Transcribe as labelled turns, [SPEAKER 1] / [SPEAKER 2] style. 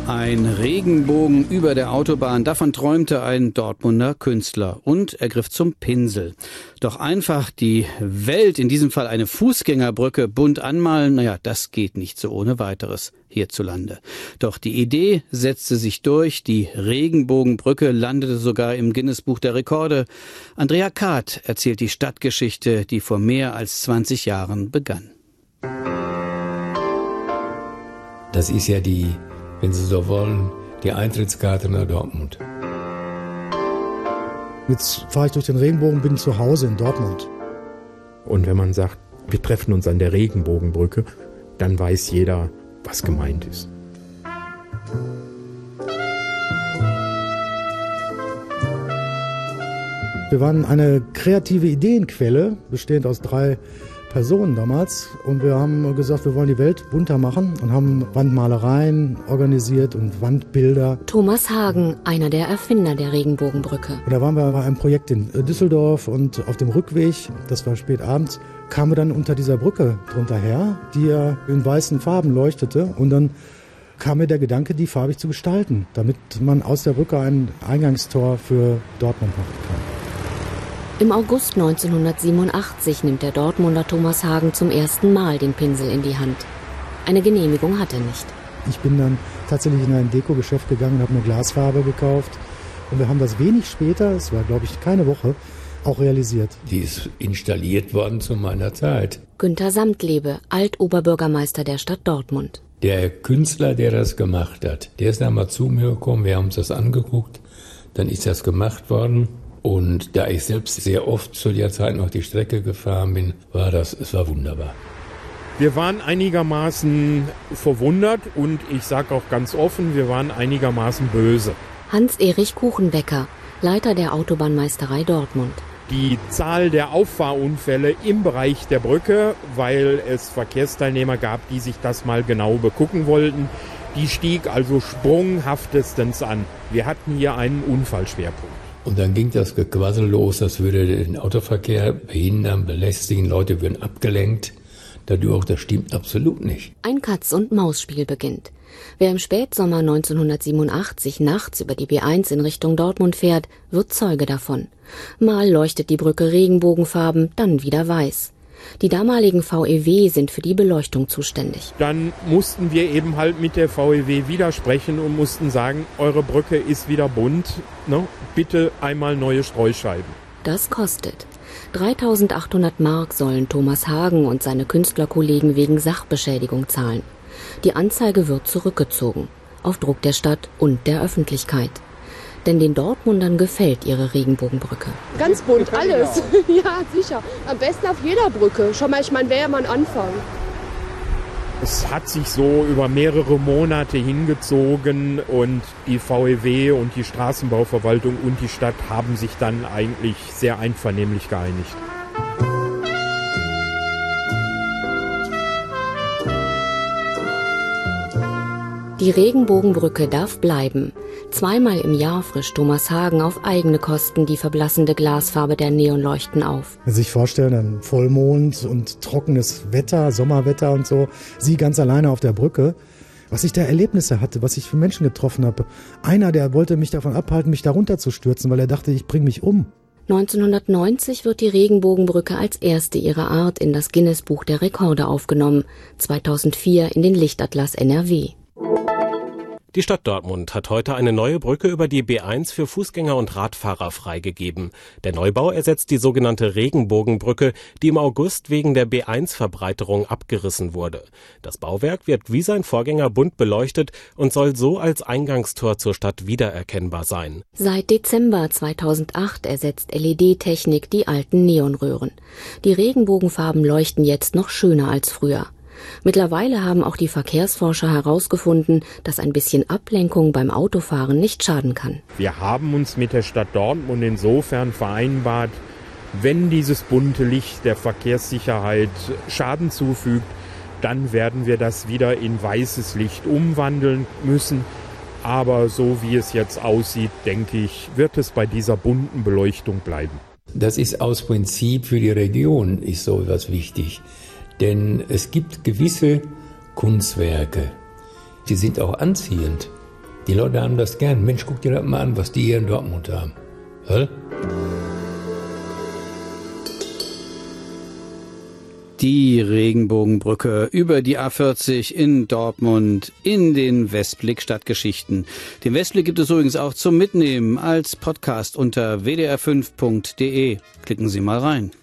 [SPEAKER 1] Ein Regenbogen über der Autobahn, davon träumte ein Dortmunder Künstler und er griff zum Pinsel. Doch einfach die Welt, in diesem Fall eine Fußgängerbrücke, bunt anmalen, das geht nicht so ohne weiteres hierzulande. Doch die Idee setzte sich durch, die Regenbogenbrücke landete sogar im Guinness-Buch der Rekorde. Andrea Kath erzählt die Stadtgeschichte, die vor mehr als 20 Jahren begann.
[SPEAKER 2] Das ist ja wenn Sie so wollen, die Eintrittskarte nach Dortmund.
[SPEAKER 3] Jetzt fahre ich durch den Regenbogen, bin zu Hause in Dortmund.
[SPEAKER 4] Und wenn man sagt, wir treffen uns an der Regenbogenbrücke, dann weiß jeder, was gemeint ist.
[SPEAKER 3] Wir waren eine kreative Ideenquelle, bestehend aus 3 Personen damals. Und wir haben gesagt, wir wollen die Welt bunter machen und haben Wandmalereien organisiert und Wandbilder.
[SPEAKER 5] Thomas Hagen, einer der Erfinder der Regenbogenbrücke.
[SPEAKER 3] Und da waren wir bei einem Projekt in Düsseldorf und auf dem Rückweg, das war spät abends, kamen wir dann unter dieser Brücke drunter her, die ja in weißen Farben leuchtete. Und dann kam mir der Gedanke, die farbig zu gestalten, damit man aus der Brücke ein Eingangstor für Dortmund machen kann.
[SPEAKER 5] Im August 1987 nimmt der Dortmunder Thomas Hagen zum ersten Mal den Pinsel in die Hand. Eine Genehmigung hat er nicht.
[SPEAKER 3] Ich bin dann tatsächlich in ein Dekogeschäft gegangen und habe eine Glasfarbe gekauft. Und wir haben das wenig später, es war glaube ich keine Woche, auch realisiert.
[SPEAKER 2] Die ist installiert worden zu meiner Zeit.
[SPEAKER 5] Günter Samtlebe, Altoberbürgermeister der Stadt Dortmund.
[SPEAKER 2] Der Künstler, der das gemacht hat, der ist dann mal zu mir gekommen, wir haben uns das angeguckt, dann ist das gemacht worden. Und da ich selbst sehr oft zu der Zeit noch die Strecke gefahren bin, es war wunderbar.
[SPEAKER 4] Wir waren einigermaßen verwundert und ich sage auch ganz offen, wir waren einigermaßen böse.
[SPEAKER 5] Hans-Erich Kuchenbecker, Leiter der Autobahnmeisterei Dortmund.
[SPEAKER 4] Die Zahl der Auffahrunfälle im Bereich der Brücke, weil es Verkehrsteilnehmer gab, die sich das mal genau begucken wollten, die stieg also sprunghaftestens an. Wir hatten hier einen Unfallschwerpunkt.
[SPEAKER 2] Und dann ging das Gequassel los, das würde den Autoverkehr behindern, belästigen, Leute würden abgelenkt. Dadurch, das stimmt absolut nicht.
[SPEAKER 5] Ein Katz-und-Maus-Spiel beginnt. Wer im Spätsommer 1987 nachts über die B1 in Richtung Dortmund fährt, wird Zeuge davon. Mal leuchtet die Brücke regenbogenfarben, dann wieder weiß. Die damaligen VEW sind für die Beleuchtung zuständig.
[SPEAKER 4] Dann mussten wir eben halt mit der VEW widersprechen und mussten sagen, eure Brücke ist wieder bunt, ne? Bitte einmal neue Streuscheiben.
[SPEAKER 5] Das kostet. 3.800 Mark sollen Thomas Hagen und seine Künstlerkollegen wegen Sachbeschädigung zahlen. Die Anzeige wird zurückgezogen, auf Druck der Stadt und der Öffentlichkeit. Denn den Dortmundern gefällt ihre Regenbogenbrücke.
[SPEAKER 6] Ganz bunt, alles. Ja, sicher. Am besten auf jeder Brücke. Schon mal, ich meine, wäre ja mal ein Anfang.
[SPEAKER 4] Es hat sich so über mehrere Monate hingezogen und die VEW und die Straßenbauverwaltung und die Stadt haben sich dann eigentlich sehr einvernehmlich geeinigt.
[SPEAKER 5] Die Regenbogenbrücke darf bleiben. 2-mal im Jahr frischt Thomas Hagen auf eigene Kosten die verblassende Glasfarbe der Neonleuchten auf.
[SPEAKER 3] Wenn Sie sich vorstellen, ein Vollmond und trockenes Wetter, Sommerwetter und so, Sie ganz alleine auf der Brücke. Was ich da Erlebnisse hatte, was ich für Menschen getroffen habe. Einer, der wollte mich davon abhalten, mich da runterzustürzen, weil er dachte, ich bringe mich um.
[SPEAKER 5] 1990 wird die Regenbogenbrücke als erste ihrer Art in das Guinness-Buch der Rekorde aufgenommen, 2004 in den Lichtatlas NRW.
[SPEAKER 7] Die Stadt Dortmund hat heute eine neue Brücke über die B1 für Fußgänger und Radfahrer freigegeben. Der Neubau ersetzt die sogenannte Regenbogenbrücke, die im August wegen der B1-Verbreiterung abgerissen wurde. Das Bauwerk wird wie sein Vorgänger bunt beleuchtet und soll so als Eingangstor zur Stadt wiedererkennbar sein.
[SPEAKER 5] Seit Dezember 2008 ersetzt LED-Technik die alten Neonröhren. Die Regenbogenfarben leuchten jetzt noch schöner als früher. Mittlerweile haben auch die Verkehrsforscher herausgefunden, dass ein bisschen Ablenkung beim Autofahren nicht schaden kann.
[SPEAKER 4] Wir haben uns mit der Stadt Dortmund insofern vereinbart, wenn dieses bunte Licht der Verkehrssicherheit Schaden zufügt, dann werden wir das wieder in weißes Licht umwandeln müssen. Aber so wie es jetzt aussieht, denke ich, wird es bei dieser bunten Beleuchtung bleiben.
[SPEAKER 2] Das ist aus Prinzip für die Region ist so etwas wichtig. Denn es gibt gewisse Kunstwerke, die sind auch anziehend. Die Leute haben das gern. Mensch, guck dir das mal an, was die hier in Dortmund haben. Hä?
[SPEAKER 1] Die Regenbogenbrücke über die A40 in Dortmund in den Westblick Stadtgeschichten. Den Westblick gibt es übrigens auch zum Mitnehmen als Podcast unter wdr5.de. Klicken Sie mal rein.